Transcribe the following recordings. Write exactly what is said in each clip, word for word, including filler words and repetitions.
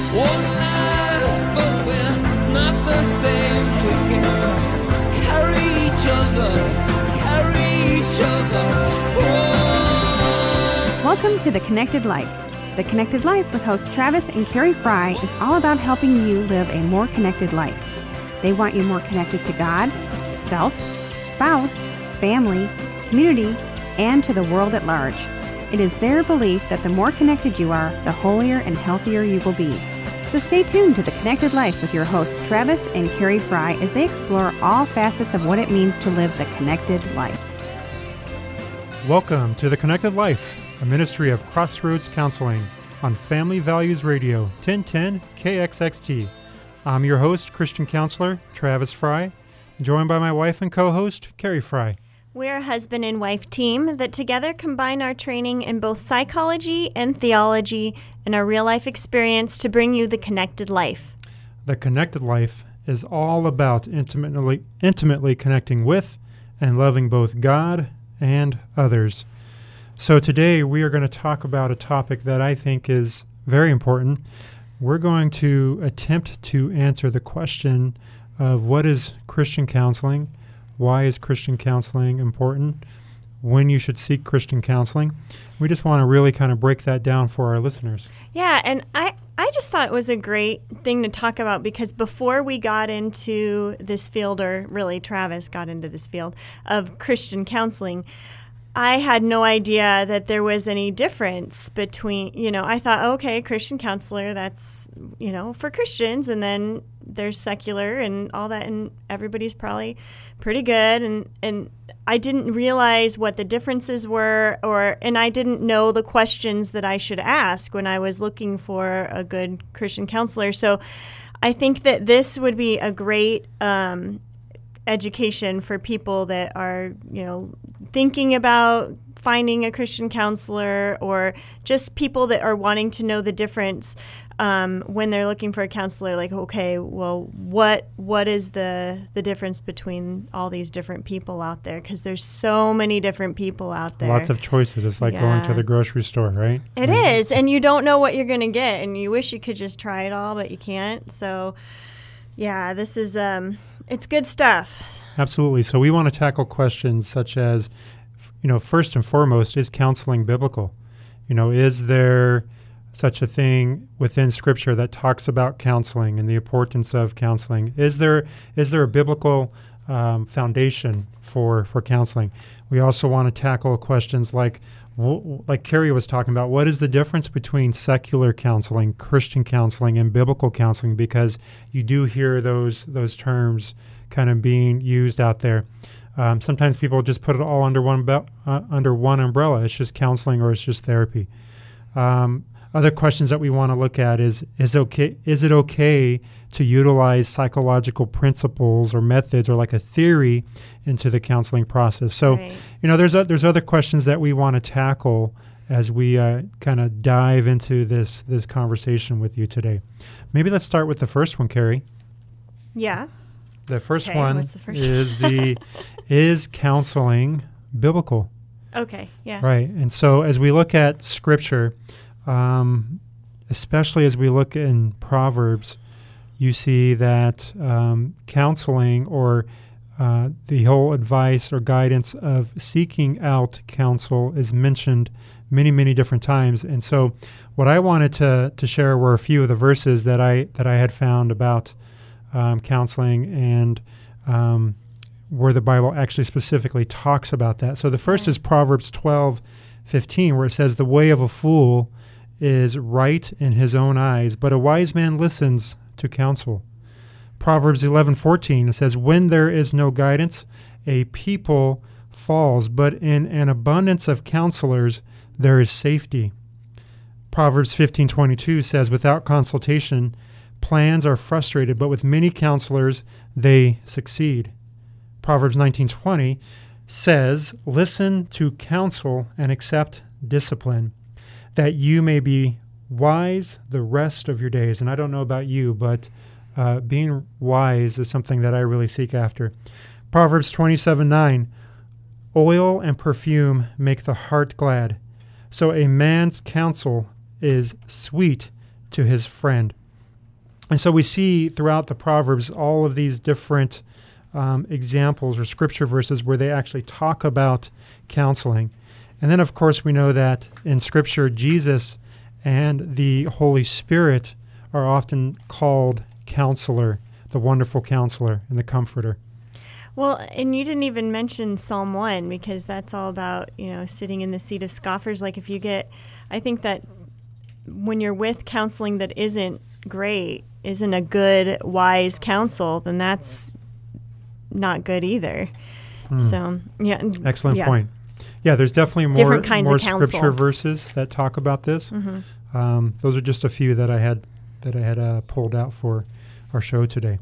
One life, but we're not the same. We get to carry each other, carry each other. Oh. Welcome to The Connected Life. The Connected Life with hosts Travis and Carrie Fry is all about helping you live a more connected life. They want you more connected to God, self, spouse, family, community, and to the world at large. It is their belief that the more connected you are, the holier and healthier you will be. So stay tuned to The Connected Life with your hosts Travis and Carrie Fry as they explore all facets of what it means to live the connected life. Welcome to The Connected Life, a ministry of Crossroads Counseling on Family Values Radio, ten ten K X X T. I'm your host, Christian counselor Travis Fry, joined by my wife and co-host, Carrie Fry. We're a husband and wife team that together combine our training in both psychology and theology and our real-life experience to bring you the connected life. The Connected Life is all about intimately, intimately connecting with and loving both God and others. So today we are going to talk about a topic that I think is very important. We're going to attempt to answer the question of what is Christian counseling, why is Christian counseling important, when you should seek Christian counseling. We just want to really kind of break that down for our listeners. Yeah, and I, I just thought it was a great thing to talk about because before we got into this field, or really Travis got into this field of Christian counseling, I had no idea that there was any difference between, you know, I thought, okay, Christian counselor, that's, you know, for Christians, and then there's secular and all that, and everybody's probably pretty good, and, and I didn't realize what the differences were, or and I didn't know the questions that I should ask when I was looking for a good Christian counselor. So I think that this would be a great um education for people that are, you know, thinking about finding a Christian counselor, or just people that are wanting to know the difference um, when they're looking for a counselor. Like, okay, well, what what is the the difference between all these different people out there? Because there's so many different people out there. Lots of choices. It's like yeah. going to the grocery store, right? It mm-hmm. is, and you don't know what you're going to get, and you wish you could just try it all, but you can't. So, yeah, this is um. It's good stuff. Absolutely. So we want to tackle questions such as, you know, first and foremost, is counseling biblical? You know, is there such a thing within Scripture that talks about counseling and the importance of counseling? Is there is there a biblical um, foundation for for counseling? We also want to tackle questions like, w- like Carrie was talking about, what is the difference between secular counseling, Christian counseling, and biblical counseling? Because you do hear those those terms kind of being used out there. Um, sometimes people just put it all under one be- uh, under one umbrella. It's just counseling or it's just therapy. Um, other questions that we want to look at is is okay is it okay to utilize psychological principles or methods or like a theory into the counseling process? So, right. you know, there's a, there's other questions that we want to tackle as we uh, kind of dive into this this conversation with you today. Maybe let's start with the first one, Carrie. Yeah. The first okay, one what's the first is the is counseling biblical? Okay, yeah. Right. And so as we look at Scripture, um, especially as we look in Proverbs, you see that um, counseling or uh, the whole advice or guidance of seeking out counsel is mentioned many, many different times. And so what I wanted to to share were a few of the verses that I that I had found about um, counseling and um, where the Bible actually specifically talks about that. So the first is Proverbs twelve fifteen, where it says, "The way of a fool is right in his own eyes, but a wise man listens to counsel." Proverbs eleven fourteen, it says, "When there is no guidance, a people falls, but in an abundance of counselors there is safety." Proverbs fifteen twenty-two says, "Without consultation, plans are frustrated, but with many counselors they succeed." Proverbs nineteen twenty says, "Listen to counsel and accept discipline, that you may be wise the rest of your days." And I don't know about you, but uh, being wise is something that I really seek after. Proverbs twenty-seven nine, "Oil and perfume make the heart glad, so a man's counsel is sweet to his friend." And so we see throughout the Proverbs all of these different um, examples or scripture verses where they actually talk about counseling. And then, of course, we know that in Scripture, Jesus and the Holy Spirit are often called Counselor, the Wonderful Counselor and the Comforter. Well, and you didn't even mention Psalm one, because that's all about, you know, sitting in the seat of scoffers. Like if you get, I think that when you're with counseling that isn't great, isn't a good, wise counsel, then that's not good either. Hmm. So, yeah. Excellent yeah. point. Yeah, there's definitely more, Different kinds more of counsel. scripture verses that talk about this. Mm-hmm. Um, those are just a few that I had that I had uh, pulled out for our show today.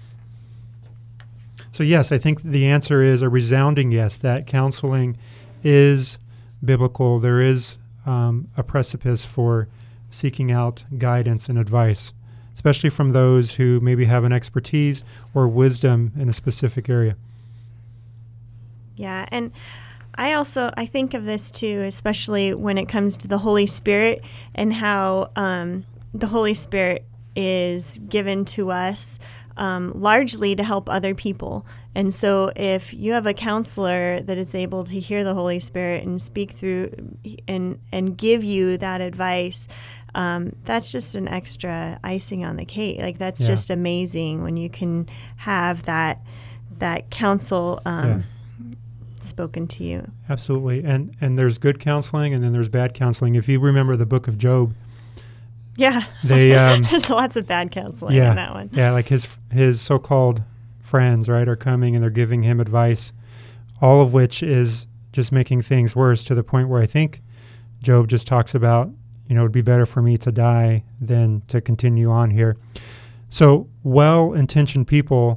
So yes, I think the answer is a resounding yes, that counseling is biblical. There is um, a precipice for seeking out guidance and advice, especially from those who maybe have an expertise or wisdom in a specific area. Yeah, and I also, I think of this too, especially when it comes to the Holy Spirit and how um, the Holy Spirit is given to us um, largely to help other people. And so if you have a counselor that is able to hear the Holy Spirit and speak through and, and give you that advice, um, that's just an extra icing on the cake. Like that's yeah. just amazing when you can have that, that counsel um, yeah. spoken to you. Absolutely. And and there's good counseling and then there's bad counseling. If you remember the book of Job, yeah, they um, there's lots of bad counseling yeah, in that one. Yeah, like his his so-called friends, right, are coming and they're giving him advice, all of which is just making things worse to the point where I think Job just talks about, you know, it'd be better for me to die than to continue on here. So well-intentioned people,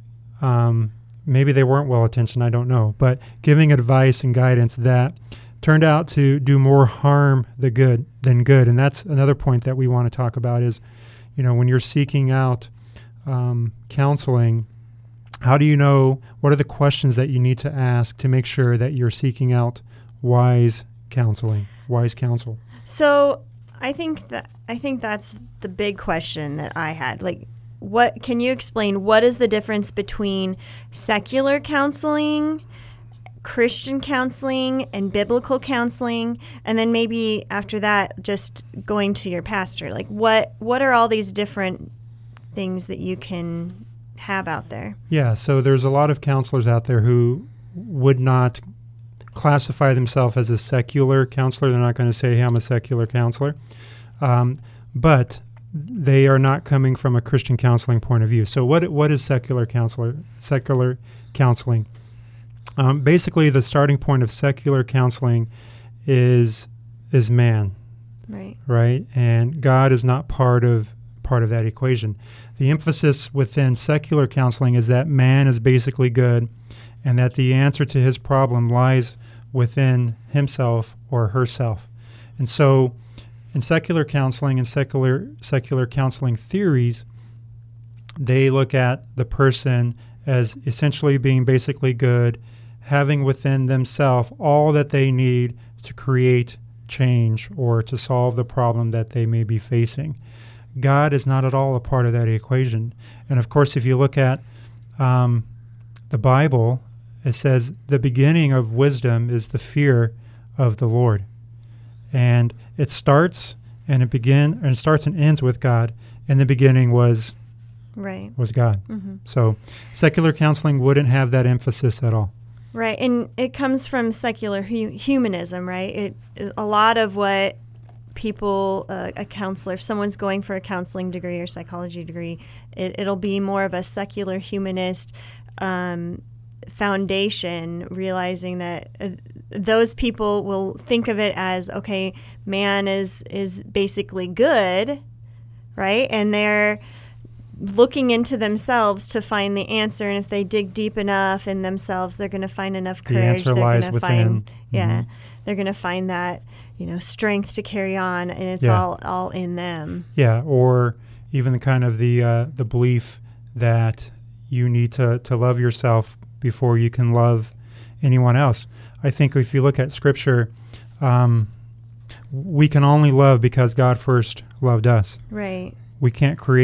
um, maybe they weren't well-intentioned, I don't know, but giving advice and guidance that turned out to do more harm than good than good. And that's another point that we want to talk about is, you know, when you're seeking out um, counseling, how do you know, what are the questions that you need to ask to make sure that you're seeking out wise counseling, wise counsel? So I think that I think that's the big question that I had. Like, what can you explain? What is the difference between secular counseling, Christian counseling, and biblical counseling? And then maybe after that, just going to your pastor. Like, what what are all these different things that you can have out there? Yeah, so there's a lot of counselors out there who would not classify themselves as a secular counselor. They're not going to say, hey, I'm a secular counselor. Um, but they are not coming from a Christian counseling point of view. So what what is secular counselor? Secular counseling? Um, basically, the starting point of secular counseling is is man, right? Right, and God is not part of part of that equation. The emphasis within secular counseling is that man is basically good, and that the answer to his problem lies within himself or herself. And so, in secular counseling and secular secular counseling theories, they look at the person as essentially being basically good, having within themselves all that they need to create change or to solve the problem that they may be facing. God is not at all a part of that equation. And of course, if you look at um, the Bible, it says the beginning of wisdom is the fear of the Lord. And it starts and it begin and it starts and ends with God. And the beginning was right. was God. Mm-hmm. So secular counseling wouldn't have that emphasis at all. Right, and it comes from secular hu- humanism, right? It, it a lot of what people, uh, a counselor, if someone's going for a counseling degree or psychology degree, it, it'll be more of a secular humanist um, foundation, realizing that uh, those people will think of it as, okay, man is is basically good, right? And they're looking into themselves to find the answer, and if they dig deep enough in themselves, they're going to find enough courage. The answer they're lies going to within. find, yeah, Mm-hmm. they're going to find that, you know, strength to carry on, and it's Yeah. all all in them. Yeah, or even the kind of the uh, the belief that you need to, to love yourself before you can love anyone else. I think if you look at Scripture, um, we can only love because God first loved us. Right. We can't create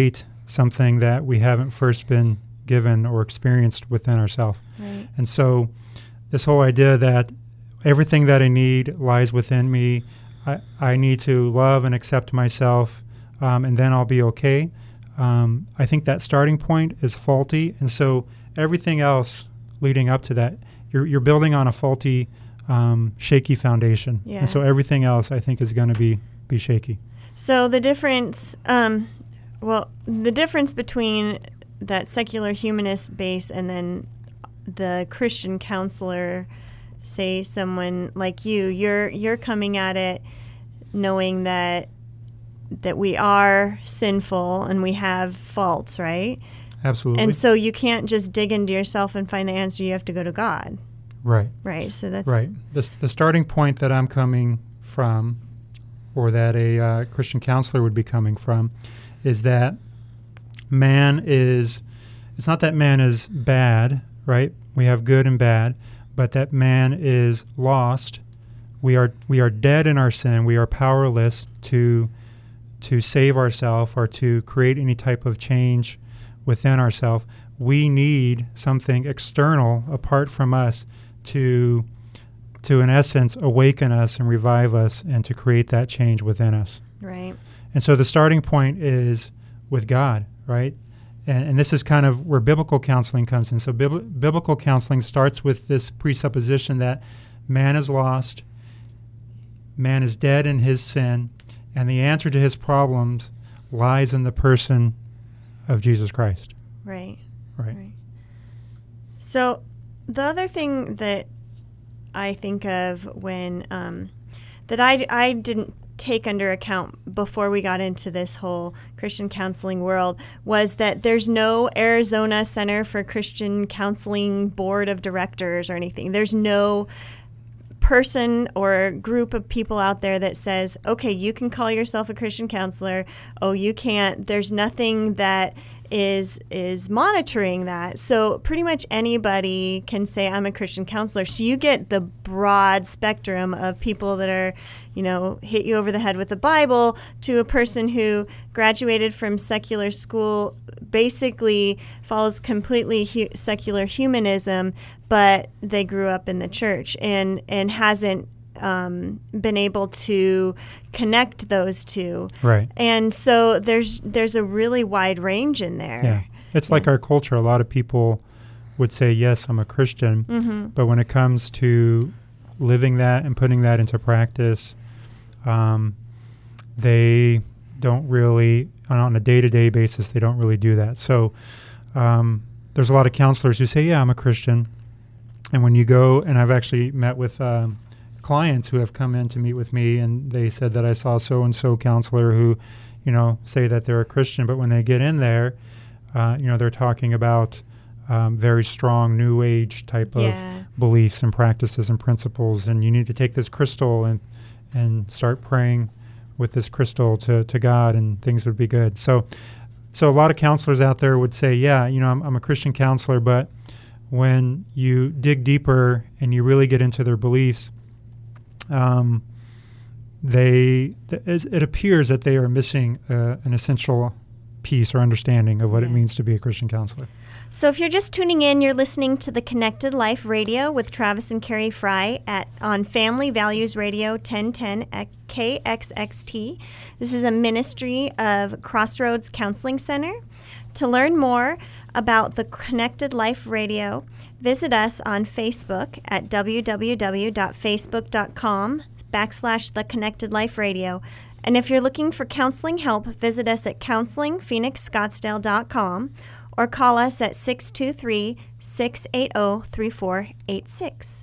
something that we haven't first been given or experienced within ourselves. Right. And so this whole idea that everything that I need lies within me, I, I need to love and accept myself, um, and then I'll be okay. Um, I think that starting point is faulty, and so everything else leading up to that, you're, you're building on a faulty, um, shaky foundation. Yeah. And so everything else, I think, is going to be, be shaky. So the difference, um, well, the difference between that secular humanist base and then the Christian counselor, say someone like you, you're you're coming at it knowing that that we are sinful and we have faults, right? Absolutely. And so you can't just dig into yourself and find the answer. You have to go to God. Right. Right. So that's Right. The, the starting point that I'm coming from, or that a uh, Christian counselor would be coming from, is that man is, it's not that man is bad, right? We have good and bad, but that man is lost. We are we are dead in our sin. We are powerless to to save ourselves or to create any type of change within ourselves. We need something external apart from us to to in essence awaken us and revive us and to create that change within us. right. And so the starting point is with God, right? And, and this is kind of where biblical counseling comes in. So bibl- biblical counseling starts with this presupposition that man is lost, man is dead in his sin, and the answer to his problems lies in the person of Jesus Christ. Right. Right. Right. So the other thing that I think of when um, that I, I didn't take under account before we got into this whole Christian counseling world was that there's no Arizona Center for Christian Counseling Board of Directors or anything. There's no person or group of people out there that says, okay, you can call yourself a Christian counselor. Oh, you can't. There's nothing that is is monitoring that. So pretty much anybody can say, I'm a Christian counselor. So you get the broad spectrum of people that are, you know, hit you over the head with the Bible, to a person who graduated from secular school, basically follows completely hu- secular humanism, but they grew up in the church and, and hasn't Um, been able to connect those two. Right. And so there's there's a really wide range in there. Yeah. It's like Yeah. our culture. A lot of people would say, yes, I'm a Christian. Mm-hmm. But when it comes to living that and putting that into practice, um, they don't really, on a day-to-day basis, they don't really do that. So um, there's a lot of counselors who say, yeah, I'm a Christian. And when you go, and I've actually met with um, clients who have come in to meet with me, and they said that I saw so-and-so counselor who, you know, say that they're a Christian, but when they get in there, uh, you know, they're talking about um, very strong New Age type Yeah. of beliefs and practices and principles, and you need to take this crystal and and start praying with this crystal to, to God, and things would be good. So, so a lot of counselors out there would say, yeah, you know, I'm, I'm a Christian counselor, but when you dig deeper and you really get into their beliefs, Um, they th- it appears that they are missing uh, an essential piece or understanding of what Yeah. it means to be a Christian counselor. So if you're just tuning in, you're listening to the Connected Life Radio with Travis and Carrie Fry at on Family Values Radio ten ten at K X X T. This is a ministry of Crossroads Counseling Center. To learn more about the Connected Life Radio, visit us on Facebook at www.facebook.com backslash the Connected Life Radio. And if you're looking for counseling help, visit us at counseling phoenix scottsdale dot com or call us at six two three, six eight zero, three four eight six.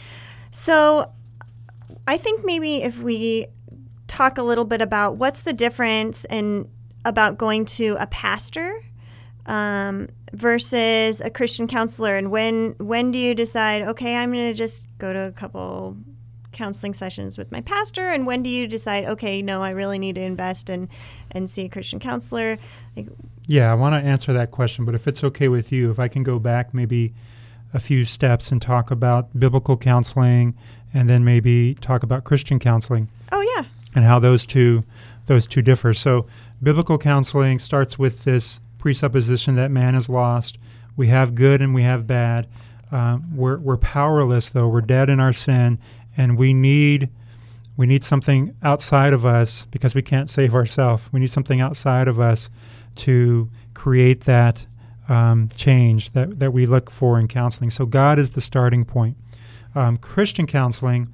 So I think maybe if we talk a little bit about what's the difference in about going to a pastor um, versus a Christian counselor, and when when do you decide, okay, I'm going to just go to a couple counseling sessions with my pastor, and when do you decide, okay, no, I really need to invest and and see a Christian counselor? Like, Yeah, I want to answer that question, but if it's okay with you, if I can go back maybe a few steps and talk about biblical counseling, and then maybe talk about Christian counseling oh yeah, and how those two those two differ. So biblical counseling starts with this presupposition that man is lost. We have good and we have bad. Um, we're we're powerless, though. We're dead in our sin, and we need we need something outside of us because we can't save ourselves. We need something outside of us to create that um, change that, that we look for in counseling. So God is the starting point. Um, Christian counseling,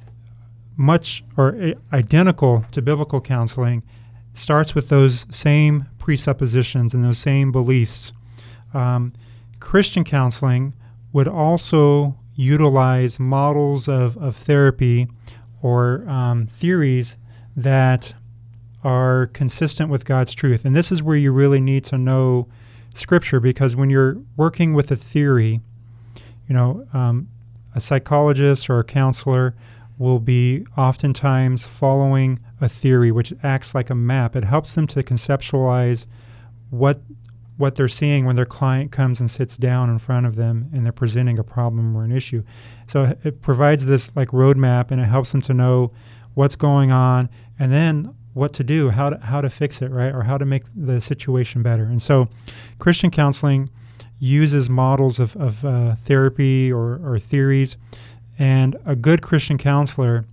much or uh, identical to biblical counseling, starts with those same presuppositions and those same beliefs. Um, Christian counseling would also utilize models of, of therapy or um, theories that are consistent with God's truth. And this is where you really need to know Scripture, because when you're working with a theory, you know, um, a psychologist or a counselor will be oftentimes following a theory which acts like a map. It helps them to conceptualize what what they're seeing when their client comes and sits down in front of them and they're presenting a problem or an issue. So it provides this like roadmap, and it helps them to know what's going on and then what to do, how to, how to fix it, right, or how to make the situation better. And so Christian counseling uses models of, of uh, therapy or, or theories, and a good Christian counselor,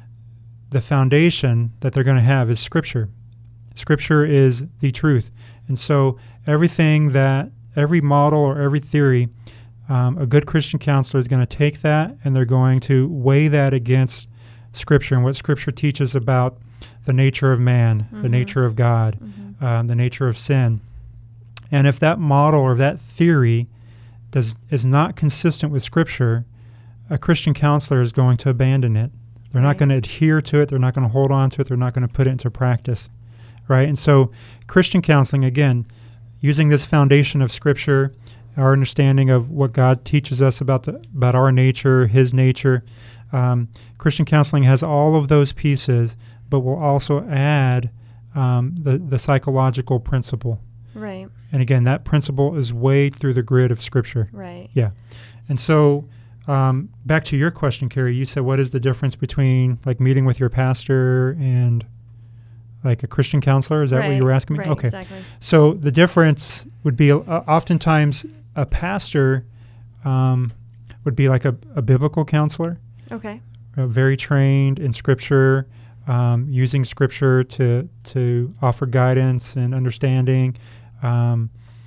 the foundation that they're going to have is Scripture. Scripture is the truth. And so everything that, every model or every theory, um, a good Christian counselor is going to take that and they're going to weigh that against Scripture and what Scripture teaches about the nature of man, mm-hmm. the nature of God, mm-hmm. um, the nature of sin. And if that model or that theory does is not consistent with Scripture, a Christian counselor is going to abandon it. They're right. not going to adhere to it. They're not going to hold on to it. They're not going to put it into practice. Right? And so Christian counseling, again, using this foundation of Scripture, our understanding of what God teaches us about the about our nature, His nature, um, Christian counseling has all of those pieces, but will also add um, the, the psychological principle. Right. And again, that principle is weighed through the grid of Scripture. Right. Yeah. And so um, back to your question, Carrie, you said, what is the difference between like meeting with your pastor and like a Christian counselor? Is that right. what you were asking me? Right, okay. Exactly. So the difference would be uh, oftentimes a pastor um, would be like a, a biblical counselor. Okay. Uh, very trained in Scripture, um, using Scripture to to offer guidance and understanding. Um,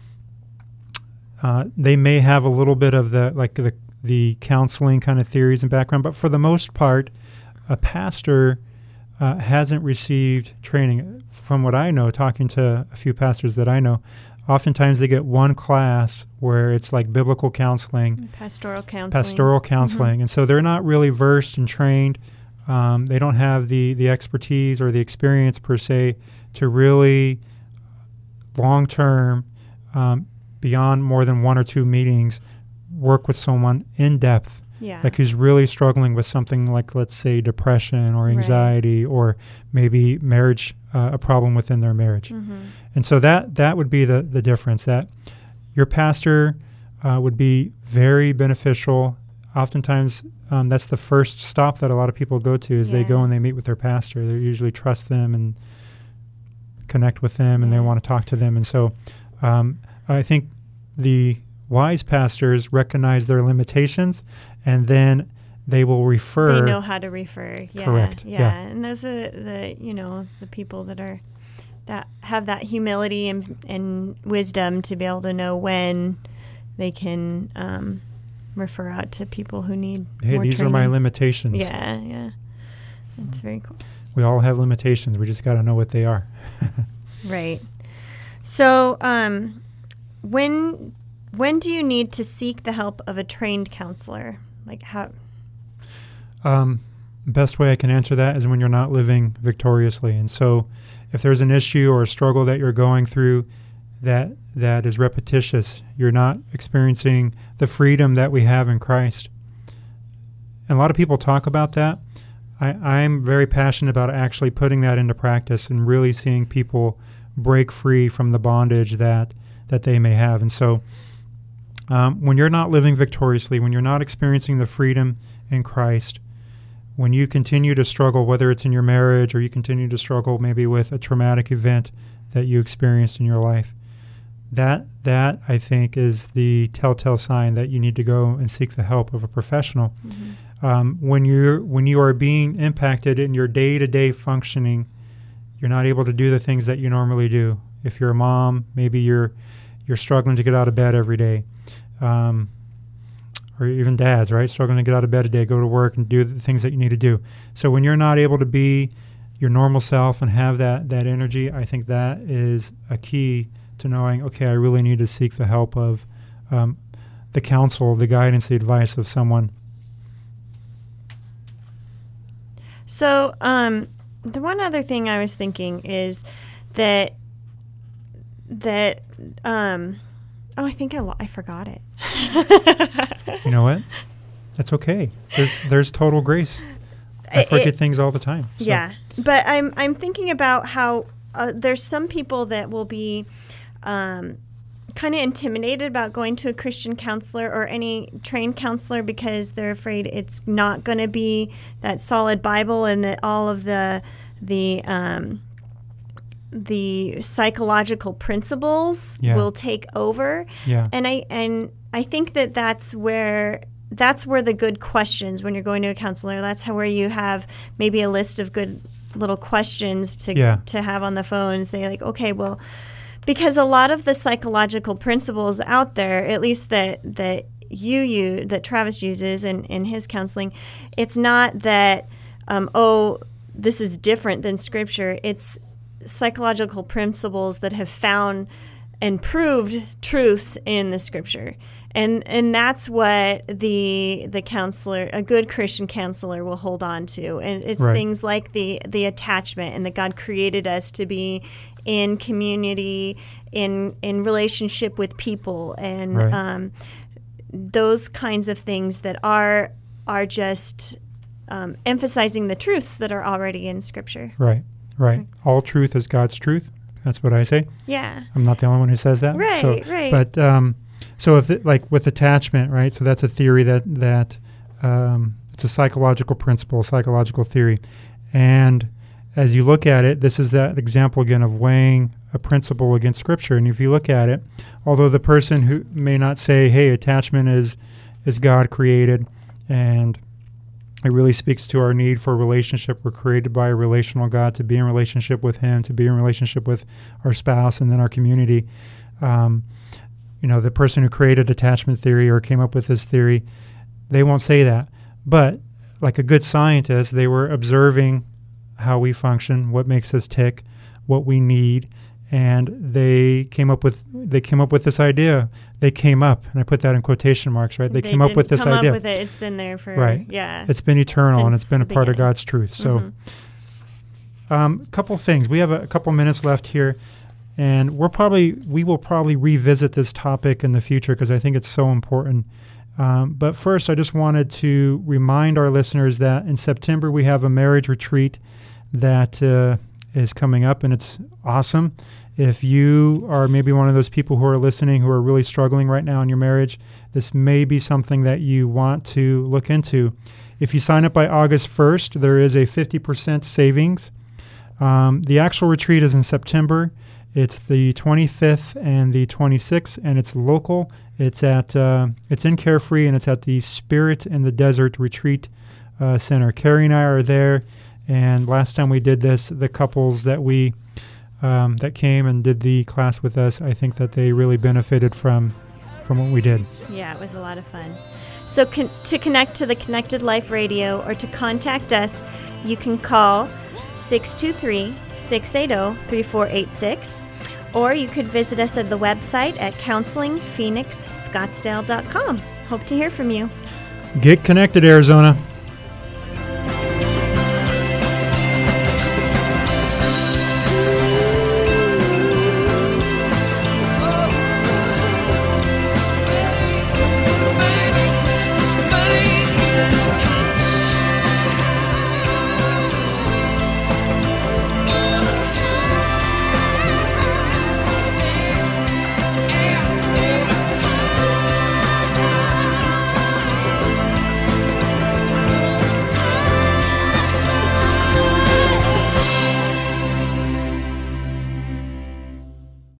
uh, they may have a little bit of the like the the counseling kind of theories and background, but for the most part, a pastor uh, hasn't received training. From what I know, talking to a few pastors that I know, oftentimes they get one class where it's like biblical counseling, pastoral counseling, pastoral counseling, mm-hmm. and so they're not really versed and trained. Um, they don't have the the expertise or the experience per se to really long term, um, beyond more than one or two meetings, work with someone in depth. Yeah. Like who's really struggling with something like, let's say, depression or anxiety, right. or maybe marriage, uh, a problem within their marriage. Mm-hmm. And so that that would be the, the difference, that your pastor uh, would be very beneficial. Oftentimes, um, that's the first stop that a lot of people go to is yeah. they go and they meet with their pastor. They usually trust them and connect with them, and yeah. they want to talk to them. And so um, I think the wise pastors recognize their limitations, and then they will refer. They know how to refer. Yeah, correct. Yeah. yeah, and those are the you know the people that are that have that humility and and wisdom to be able to know when they can um, refer out to people who need hey, more these training. are my limitations. Yeah, yeah, that's very cool. We all have limitations. We just got to know what they are. Right. So, um, when when do you need to seek the help of a trained counselor? Like how? Um, best way I can answer that is when you're not living victoriously. And so, if there's an issue or a struggle that you're going through that that is repetitious, you're not experiencing the freedom that we have in Christ. And a lot of people talk about that. I, I'm very passionate about actually putting that into practice and really seeing people break free from the bondage that that they may have. And so um, when you're not living victoriously, when you're not experiencing the freedom in Christ, when you continue to struggle, whether it's in your marriage or you continue to struggle maybe with a traumatic event that you experienced in your life, that that I think is the telltale sign that you need to go and seek the help of a professional. Mm-hmm. Um, when you're when you are being impacted in your day-to-day functioning, you're not able to do the things that you normally do. If you're a mom, maybe you're you're struggling to get out of bed every day, um, or even dads, right? Struggling to get out of bed a day, go to work and do the things that you need to do. So when you're not able to be your normal self and have that that energy, I think that is a key to knowing, okay, I really need to seek the help of um, the counsel, the guidance, the advice of someone. So um, the one other thing I was thinking is that that um, oh, I think I lo- I forgot it. You know what? That's okay. There's there's total grace. I forget It- things all the time. So. Yeah, but I'm I'm thinking about how uh, there's some people that will be um, kind of intimidated about going to a Christian counselor or any trained counselor because they're afraid it's not going to be that solid Bible and that all of the the um, the psychological principles Yeah. will take over. Yeah. And I and I think that that's where that's where the good questions when you're going to a counselor. That's how where you have maybe a list of good little questions to Yeah. to have on the phone and say like, okay, well, because a lot of the psychological principles out there, at least that that you use, that Travis uses in, in his counseling, it's not that um, oh, this is different than Scripture. It's psychological principles that have found and proved truths in the Scripture. And and that's what the the counselor, a good Christian counselor, will hold on to. And it's Right. things like the, the attachment and that God created us to be in community, in in relationship with people, and Right. um, those kinds of things that are are just um, emphasizing the truths that are already in Scripture. Right, right. All truth is God's truth. That's what I say. Yeah. I'm not the only one who says that. Right, so, right. But um, so if it, like with attachment, right? So that's a theory that that um, it's a psychological principle, psychological theory, and as you look at it, this is that example again of weighing a principle against Scripture. And if you look at it, although the person who may not say, "Hey, attachment is is God created," and it really speaks to our need for a relationship. We're created by a relational God to be in relationship with Him, to be in relationship with our spouse and then our community. Um, you know, the person who created attachment theory or came up with this theory, they won't say that. But like a good scientist, they were observing how we function, what makes us tick, what we need, and they came up with they came up with this idea. They came up, and I put that in quotation marks, right? They, came up with this come idea. Up with it. It's been there for Right. yeah. It's been eternal, and it's Since been a the part of beginning. God's truth. So, Mhm. um, a couple things. We have a, a couple minutes left here, and we're probably we will probably revisit this topic in the future because I think it's so important. Um, but first, I just wanted to remind our listeners that in September we have a marriage retreat that uh, is coming up, and it's awesome. If you are maybe one of those people who are listening who are really struggling right now in your marriage, this may be something that you want to look into. If you sign up by August first, there is a fifty percent savings. Um, the actual retreat is in September. It's the twenty-fifth and the twenty-sixth, and it's local. It's at uh, it's in Carefree, and it's at the Spirit in the Desert Retreat uh, Center. Carrie and I are there, and last time we did this, the couples that we um, that came and did the class with us, I think that they really benefited from from what we did. Yeah, it was a lot of fun. So con- to connect to the Connected Life Radio or to contact us, you can call six two three, six eight zero, three four eight six, or you could visit us at the website at counseling phoenix scottsdale dot com. Hope to hear from you. Get connected, Arizona.